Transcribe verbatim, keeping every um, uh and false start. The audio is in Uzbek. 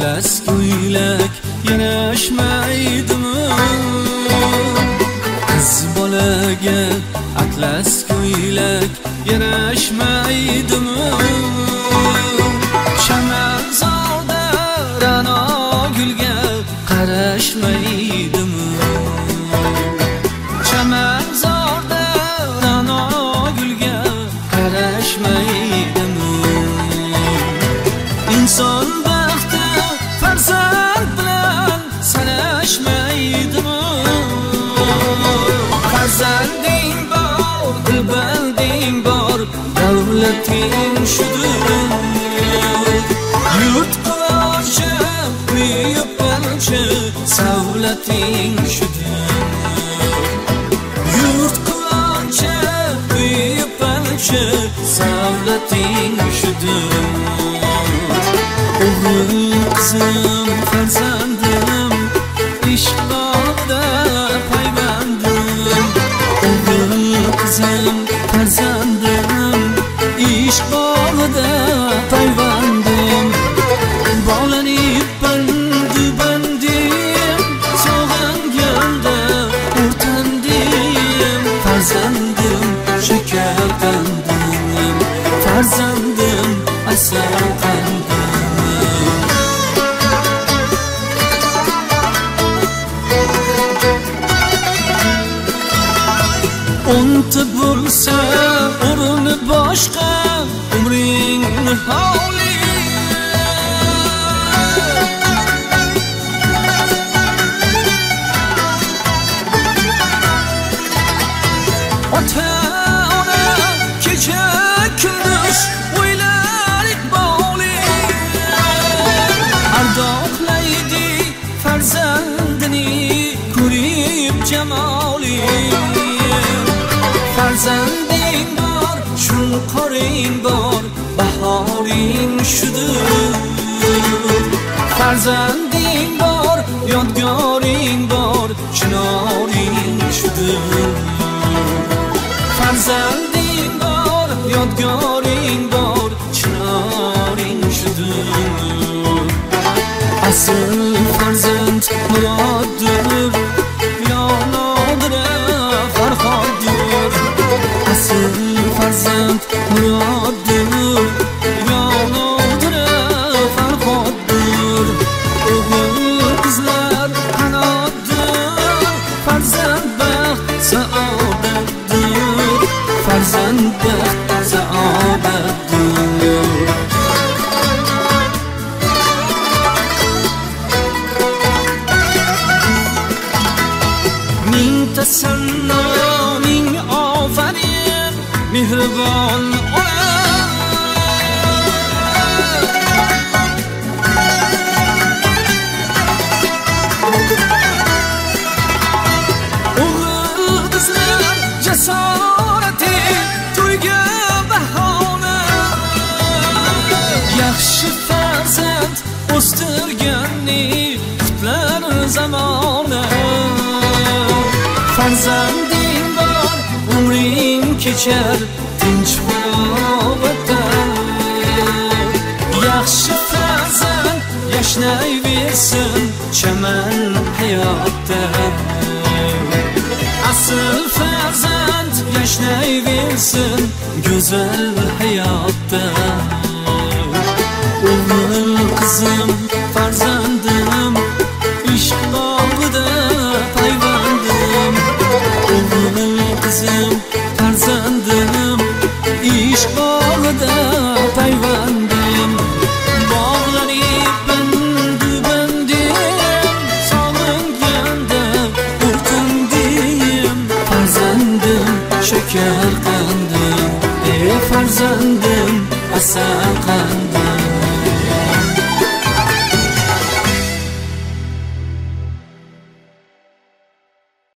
atlas ko'ylak yarashmaydimi? Qiz bolaga atlas ko'ylak yarashmaydimi? Chamanzorda ra'no gulga qarashmaydimi? Chamanzorda ra'no gulga qarashmaydimi? İnson baxti farzand bilan sanashmaydimi? Farzanding bor, dilbanding bor, davlating shudir. Yurt quruvchi, uy yupalchi, savlating shudir. Yurt quruvchi, uy yupalchi, savlating shudir. O'g'lim, qizim, farzandim, ishq bog'ida paybandim. O'g'lim, qizim, farzandim, ishq bog'ida paybandim. Bog'lanib bandu bandim, sog'inganda o'rtandim. Farzandim, shakar qandim, farzandim, asal qandim. O'nta bo'lsa o'rni boshqa, umring nihoyli. Ota ona kecha kunduz o'ylar iqboli, ardoqlaydi farzandini ko'rib jamoli. Farzanding bor, shunqoring bor, bahoring shudir. Farzanding bor, yodgoring bor, chinoring shudir. Farzanding bor, yodgoring bor, chinoring shudir. Asl farzand muroddir, yonodira farhoddir. Asl farzand muroddir, yonodira farhoddir. O'g'il qizlar qanotdir, farzand baxt saodatdir. Farzand baxt saodatdir. Ming tasanno, ming ofarin, mehribon ona. O'g'il qizlar jasorati, to'yga bahona. Yaxshi farzand o'stirganni qutlar zamona. Farzanding bor, umring kechar tinch farovatda. Yaxshi farzand yashnayversin chaman hayotda. Asl farzand yashnayversin go'zal hayotda. O'g'il qizim, farzandim, ishq bog'ida paybandim. O'g'il qizim, farzandim, ishq bog'ida paybandim. Bog'lanib bandu bandim, sog'inganda o'rtandim. Farzandim, shakar qandim, ey farzandim, asal